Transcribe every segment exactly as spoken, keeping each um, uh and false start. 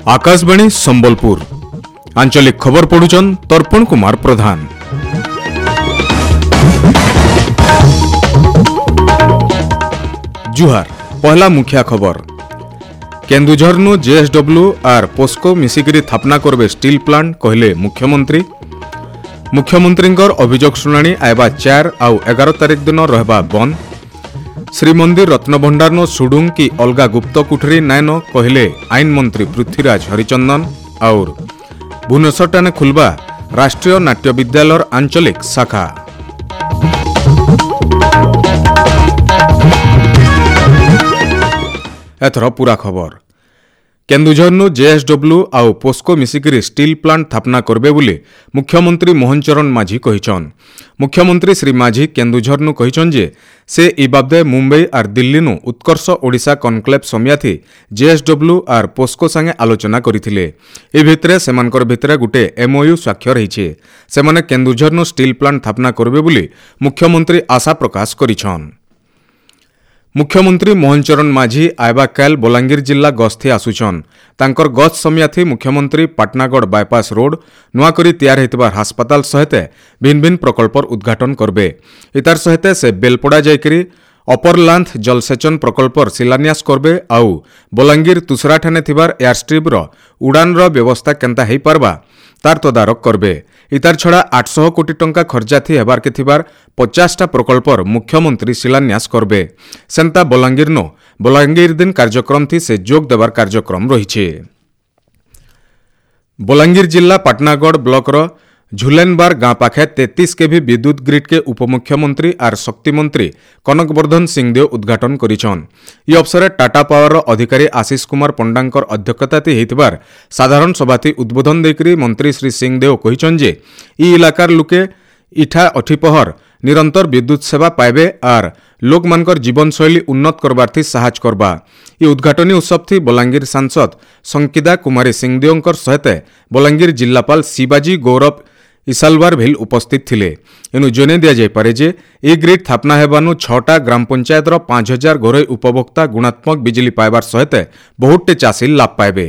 आकाशवाणी संबलपुर आंचलिक खबर पढ़ुचन तर्पण कुमार प्रधान। जुहार पहला मुखिया खबर केन्दुझर नु जेएसडब्ल्यू आर पोस्को मिसिकरी स्थापना करबे स्टील प्लांट कहले मुख्यमंत्री। मुख्यमंत्री अभियोग शुणाणी आयबा चार आउ एगार तारिख दिन रहबा बंद। श्रीमंदिर रत्नभंडार नो सुडुंग की अलगा गुप्त कुठरी नायन कहले आईन मंत्री पृथ्वीराज हरिचंदन। और भुवनेश्वर टाने खुलबा राष्ट्रीय नाट्य विद्यालय आंचलिक शाखा। एथर पूरा खबर केन्दुझर नु जेएसडब्ल्यू आउ पोस्को मिसिकरी स्टील प्लांट स्थापना करबे बोली मुख्यमंत्री मोहन चरण माझी कहिछन। मुख्यमंत्री श्री माझी केन्दुझर नु कहिछन जे से इ बाबदे मुंबई आर दिल्ली नु उत्कर्ष ओडिशा कनक्लेव समियाथि जेएसडब्ल्यू आर पोस्को संगे आलोचना करिथिले। ए भितरे सेमानकर भितरे गुटे एमओयू स्वाक्षर हेइछे। सेमाने केन्दुझर नु स्टील प्लांट स्थापना करबे बोली मुख्यमंत्री आशा प्रकाश करिछन। मुख्यमंत्री मोहन चरण माझी आयबा काल बलांगीर जिला गस्ती आसुछन। तांकर गस्त समियाथि मुख्यमंत्री पाटनागढ़ बायपास रोड नुआकरी तैयार हेतबार हास्पाताल सहित भिन्न भिन्न प्रकल्पर उद्घाटन करबे। इतार सहित से बेलपड़ा जायकरी अपर लांथ जलसेचन प्रकल्पर शिलान्यास करबे। आउ बलांगीर तुसरा ठाने थिबार एयरस्ट्रिप रो उड़ान रो व्यवस्था केंता हेई पारबा तार तदारक करबे। इतार छड़ा आठ सौ कोटी टंका खर्चा थी हेबार के थिबार पचासटा प्रकल्पर मुख्यमंत्री शिलान्यास करबे। सेंता बलांगीर नो बलांगीर दिन कार्यक्रम थी से जोग देवार कार्यक्रम रहिछे। बलांगीर जिला पाटनागढ़ ब्लॉक रो झुलेनबार गां पाखे तैंतीस केवी विद्युत ग्रिड के उपमुख्यमंत्री आर शक्ति मंत्री कनकवर्धन सिंहदेव उद्घाटन करिछन। ई अवसर टाटा पावर अधिकारी आशीष कुमार पंडांकर अध्यक्षताति हेतिबार साधारण सभाथि उद्बोधन देकरी मंत्री श्री सिंहदेव कहिछन जे ई इलाकार लोके इठा अठिपहर निरंतर विद्युत सेवा पाइबे आर लोक मानकर जीवनशैली उन्नत करबारथि साहाय्य करबा। ई उद्घाटनी उत्सव थी बलांगीर सांसद संकिदा कुमारी सिंहदेवंकर सहित बलांगीर जिलापाल शिवाजी गौरव इसालवार भेल उपस्थित थिले। एनु जने दिया जाय पारे जे ए ग्रिड स्थापना हेबानु छटा ग्राम पंचायत रो पांच हजार घरोई उपभोक्ता गुणात्मक बिजली पाइबार सहित बहुतटे चाषी लाभ पाइबे।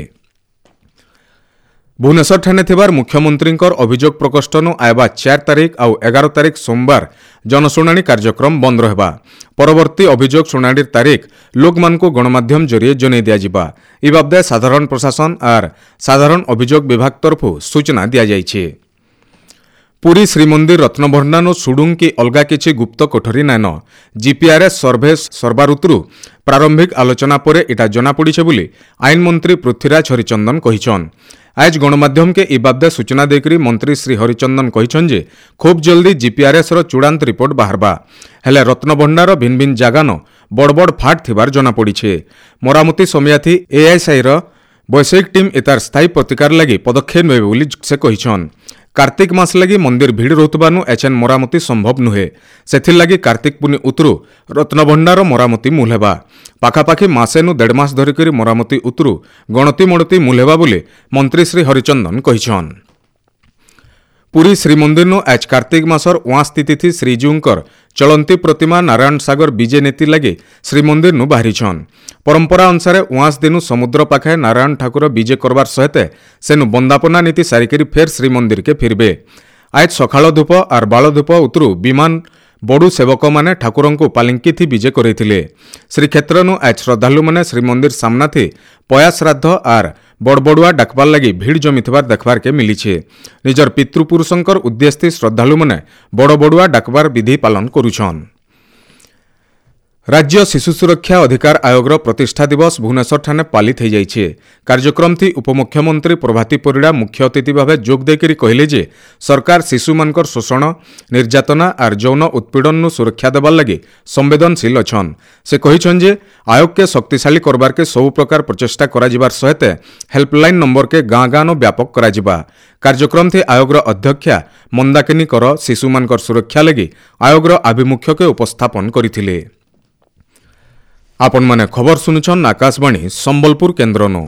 भुवनेश्वर ठाने थिबार मुख्यमंत्री अभियोग प्रकोष्ठनु आयबा चार तारिख आउ एगार तारिख सोमवार जनशुणाणी कार्यक्रम बंद रहबा। परवर्ती अभियोग शुणाणीर तारिख लोकमानकु गणमाध्यम जरिए जनै दिया जिबा। ई बाबदे साधारण प्रशासन आर साधारण अभियोग विभाग तरफु सूचना दिया जायछे। पुरी श्रीमंदिर रत्नभंडार सुडुंग की अलगा किछि गुप्त कोठरी नायन जीपीआरएस सर्भे सरबार ऋतु प्रारंभिक आलोचना पर इटा जना पड़िछे बोली आईन मंत्री पृथ्वीराज हरिचंदन कहिछन। आज गणमाध्यम के ई बाबदे सूचना देकरी मंत्री श्री हरिचंदन कहिछन जे खूब जल्दी जीपीआरएस रो चूड़ांत रिपोर्ट बाहरबा। हेले रत्नभंडार भिन्न भिन्न जागानो बड़ बड़ फाट थिबार जना पड़िछे। मरामती समियाथि एएसआई रो वैषयिक टीम इतार स्थायी प्रतिकार लगी पदक्षेप नेबे बोली से कहिछन। कार्तिक मास लगी मंदिर भीड़ रोतबानु एचएन मरामती संभव नुहे। सेथिर लगी कार्तिक पुनि उतरु रत्नभंडार मरामती मुलेबा। पाखापाखि मासेनु देढ़ मास धरिकरी मरामती उतरु गणति मणति मुलेबा बोली मंत्री श्री हरिचंदन कहिछन। पुरी श्रीमंदिर नु आज कार्तिक मासर वांस तिथि श्रीजीउंकर चलंती प्रतिमा नारायण सागर विजय नीति लगी श्रीमंदिर नु बाहरीछन। परंपरा अनुसार वांस दिनु समुद्र पाखे नारायण ठाकुर विजय करबार सहित सेनु बंदापना नीति सारिकरी फेर श्रीमंदिर के फिरबे। आज सकाळ धूप आर बाल धूप उतरु विमान बड़ू सेवक माने ठाकुरंकु पालिंकी थी विजय करैथिले। श्रीक्षेत्र नु आज श्रद्धालु माने श्रीमंदिर सामना थी पया श्राद्ध आर बड़बड़ुआ डाकबार लगी भीड़ जमिथिबार देखबार के मिलीछे। निजर पितृपुरुषंकर उद्देश्य श्रद्धालु माने बड़बड़ुआ डाकबार विधि पालन करुछन। राज्य शिशु सुरक्षा अधिकार आयोग प्रतिष्ठा दिवस भुवनेश्वर ठाने पालित हो जाइछे। कार्यक्रम थी उपमुख्यमंत्री प्रभाती परिड़ा मुख्य अतिथि भावे जोग देकरी कहले जे सरकार शिशु मानकर शोषण निर्यातना आर यौन उत्पीड़न नु सुरक्षा देबार लगी संवेदनशील अछन। से कहिछन जे आयोग के शक्तिशाली करबार के सब प्रकार प्रचेष्टा करा जिबार सहित हेल्पलाइन नंबर के गाँ गाँ व्यापक करा जिबा। कार्यक्रम थी आयोग अध्यक्षा मंदाकिनी कर शिशु मानकर सुरक्षा लगी आयोग आभिमुख्य के उपस्थापन करथिले। आपण माने खबर सुनुछन आकाशवाणी संबलपुर केन्द्रनो।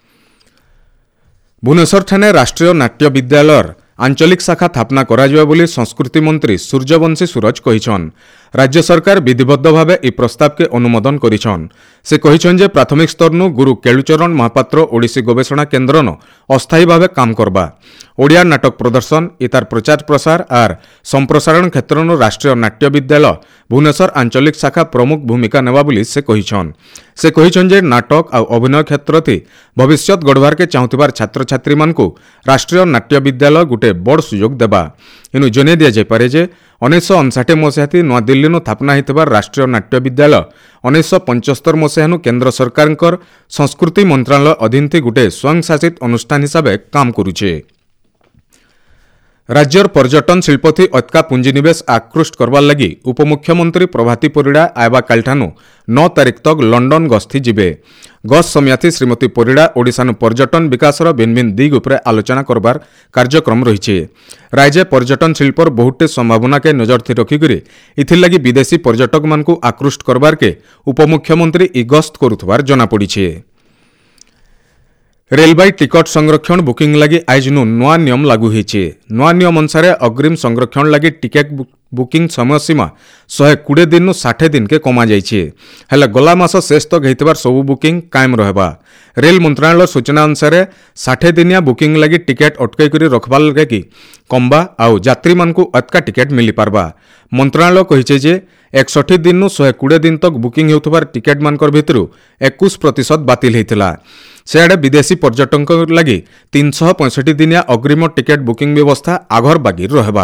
भुवनेश्वर ठाने राष्ट्रीय नाट्य विद्यालय आंचलिक शाखा स्थापना करा जिबा बोली संस्कृति मंत्री सूर्यवंशी सूरज कहिछन। राज्य सरकार विधिबद्ध भाव ए प्रस्ताव के अनुमोदन करिछन। से कहिछन जे प्राथमिक स्तरनु गुरु केलुचरण महापात्र ओडिसी गवेषणा केन्द्रन अस्थायी भाव काम करबा। ओडिया नाटक प्रदर्शन इतार प्रचार प्रसार आर संप्रसारण क्षेत्रनु राष्ट्रीय नाट्य विद्यालय भुवनेश्वर आंचलिक शाखा प्रमुख भूमिका नेबा बोली से कहिछन। से कहिछन जे नाटक आ अभिनय क्षेत्र थी भविष्यत गढ़वार के चाहूथिबार छात्र छात्री मानकु राष्ट्रीय नाट्य विद्यालय गुटे बड़ सुयोग देबा। इनु जने दिया जाय पारे जे उन्नीस अनसठ मसीहा नवा दिल्ली स्थापना होइथिबार राष्ट्रीय नाट्य विद्यालय उन्नीस पचहत्तर मसीहा केन्द्र सरकार संस्कृति मंत्रालय अधीन थी गुटे स्वयंशासित अनुष्ठान हिसाब से काम करुचे। राज्यर पर्यटन शिल्प थी अतका पुंजीनिवेश आकृष्ट करवार लगी उपमुख्यमंत्री प्रभाती परिड़ा आयबा कालठानु नौ तारीख तक लंडन गस्ती जिबे। गस्त समयाथी श्रीमती परिड़ा ओडिशानु पर्यटन विकासर भिन्न भिन्न दिग उपरे आलोचना करबार कार्यक्रम रहिछे। राज्य पर्यटन शिल्पर बहुटे संभावना के नजर थी रखिकरी इथिर लगी विदेशी पर्यटक मानकु आकृष्ट करबार के उपमुख्यमंत्री इ गस्त करुथबार जना पड़िछे। रेलबाई टिकट संरक्षण बुकिंग लगी आज नु नवा नियम लागू होइछे। नवा नियम अनुसार अग्रिम संरक्षण लगी टिकट बुकिंग समय सीमा शहे कोड़े दिन नु साठ दिन के कमा जाइछे। हेले गला मास शेष तक हेतिबार सबु बुकिंग कायम रहबा। रेल मंत्रालय सूचना अनुसार साठ दिनिया बुकिंग लगी टिकट अटकई करी रखबार लगी कम्बा आउ यात्री मानकु अतका टिकट मिली पारबा। मंत्रालय कहिछे जे एकसठ दिन नु शहे कोड़े दिन तक बुकिंग हेउथबार टिकट मानकर भितरु इक्कीस प्रतिशत बातिल हेतिला। सेआडे विदेशी पर्यटक लगी तीन सौ पैंसठ दिनिया अग्रिम टिकेट बुकिंग व्यवस्था आघर बागिर रहबा।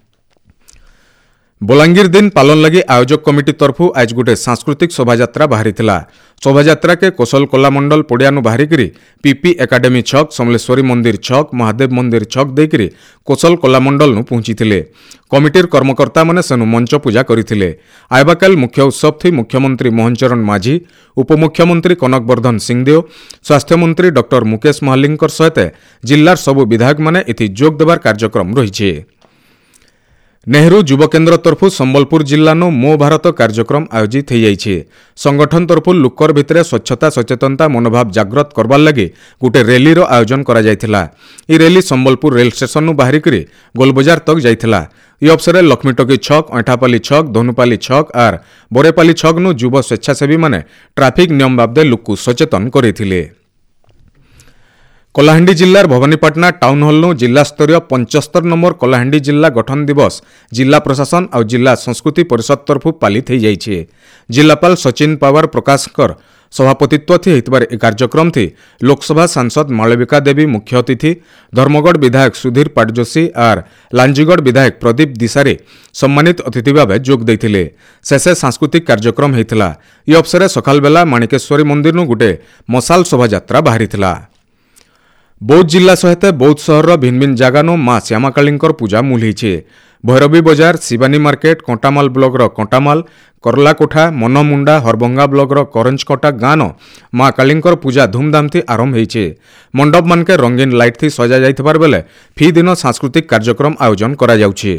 बलांगीर दिन पालन लगी आयोजक कमिटी तरफु आज गोटे सांस्कृतिक शोभायात्रा बाहरी थिला। शोभायात्रा के कोसल कलामंडल पड़ियानु बाहरिकरी पीपी एकाडेमी छक समलेश्वरी मंदिर छक महादेव मंदिर छक देकरी कोसल कलामंडल नु पहुंची थिले। कमिटीर कर्मकर्ता माने सेनु मंच पूजा करिथिले। आयबाकाल मुख्य उत्सव थी मुख्यमंत्री मोहन चरण माझी, उपमुख्यमंत्री कनकवर्धन सिंहदेव, स्वास्थ्य मंत्री डॉक्टर मुकेश महालिंकर सहित जिल्लार सबु विधायक माने इथि जोग देबार कार्यक्रम रहिछे। नेहरू युव केन्द्र तरफु संबलपुर जिल्लानो मो भारत कार्यक्रम आयोजित हो जाइए। संगठन तरफु लुकर भितर स्वच्छता सचेतनता मनोभाव जागृत करबार लगी गोटे रैली रो आयोजन करा जायथिला। ई रैली संबलपुर रेल स्टेशन बाहरिकरी गोलबजार तक जाइथिला। ई अवसर लक्ष्मीटकी छक, ऐठापाली छक, धनुपाली छक आर बोरेपाली छक नु युव स्वेच्छासेवी माने ट्राफिक नियम बाबदे लोकु सचेतन करथिले। कलाहांडी जिल्लार भवानीपाटना टाउन हॉल नु जिला स्तरीय पंचहत्तर नंबर कलाहांडी जिला गठन दिवस जिला प्रशासन और जिला संस्कृति परिषद तरफु पालित हो जाइए। जिलापाल सचिन पावर प्रकाशकर सभापतित्व थी होइतबार ए कार्यक्रम थी लोकसभा सांसद मालविका देवी मुख्य अतिथि, धर्मगढ़ विधायक सुधीर पाटजोशी और लांजीगढ़ विधायक प्रदीप दिसारे सम्मानित अतिथि भाव जोग देथिले। शेषे सांस्कृतिक कार्यक्रम होइतिला। ई अवसर सकाल बेला माणिकेश्वरी मंदिर नु गुटे मशाल शोभायात्रा बाहरी थिला। बौद्ध जिला सहित बौद्ध सहर भिन्न भिन्न जगानो माँ श्यामाकालींकर पूजा मूलहीछे। भैरवी बजार, शिवानी मार्केट, कंटामाल ब्लॉक रो कंटामाल, करलाकोठा, मनमुंडा, हरभंगा ब्लॉक रो करंजकोटा गाँव माँ कालींकर पूजा धूमधाम थी आरंभ होइछे। मंडप मान के रंगीन लाइट थी सजा जाइथिबार बेले फी दिन सांस्कृतिक कार्यक्रम आयोजन करा जाउछे।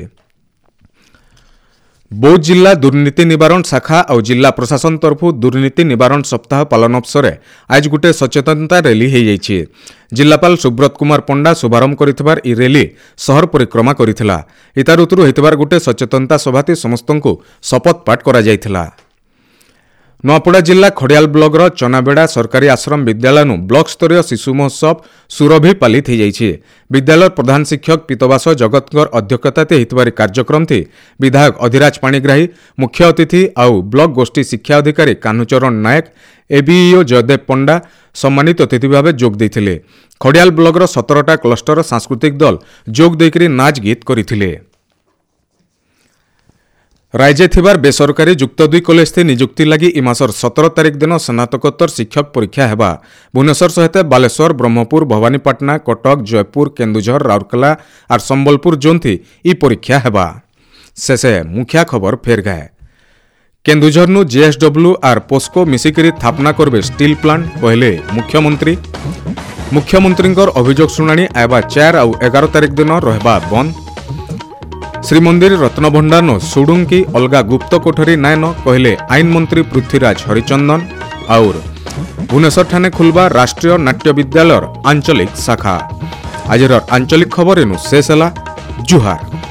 बौद्ध जिला दुर्नीति निवारण शाखा और जिला प्रशासन तरफु दुर्नीति निवारण सप्ताह पालन अवसर आज गोटे सचेतनता रैली हो जाइए। जिलापाल सुब्रत कुमार पंडा शुभारंभ करिथिबार ई रैली सहर परिक्रमा करिथिला। इतार उतरु होइतिबार गोटे सचेतनता सभाती समस्तंकु शपथ पाठ करा जाइथिला। नुआपड़ा जिला खड़ियाल ब्लॉक रो चनाबेड़ा सरकारी आश्रम विद्यालय नु ब्लॉक स्तरीय शिशु महोत्सव सुरभि पालित हो जाइए। विद्यालय प्रधान शिक्षक पीतवास जगतकर अध्यक्षताते होइतिबार कार्यक्रम थी विधायक अधिराज पाणिग्राही मुख्य अतिथि आउ ब्लॉक गोष्ठी शिक्षा अधिकारी कान्हुचरण नायक, एबीईओ जयदेव पंडा सम्मानित अतिथि भाव जोग देथिले। खड़ियाल ब्लॉक रो सतरटा क्लस्टर सांस्कृतिक दल जोग देकरी नाच गीत करिथिले। राज्य थिबार बेसरकारी जुक्त दुई कॉलेज थी निजुक्ति लगी इ मासर सतर तारीख दिन स्नातकोत्तर शिक्षक परीक्षा हेबा। भुवनेश्वर सहित बालेश्वर, ब्रह्मपुर, भवानीपाटना, कटक, जयपुर, केन्दुझर, राउरकेला और संबलपुर जोन थी इ परीक्षा हेबा। शेषे मुखिया खबर फेर गाए। केन्दुझर नु जेएसडब्ल्यू और पोस्को मिसिकरी स्थापना करबे स्टील प्लांट कहले मुख्यमंत्री। मुख्यमंत्री अभियोग शुणाणी आयबा चार और एगार तारीख दिन रहबा बंद। श्रीमंदिर रत्नभंडार नो सुडुंकी अलगा गुप्त कोठरी नायन कहले आईन मंत्री पृथ्वीराज हरिचंदन। और भुवनेश्वर ठाणे खुलबा राष्ट्रीय नाट्य विद्यालय आंचलिक शाखा। आज आंचलिक खबर शेष है। जुहार।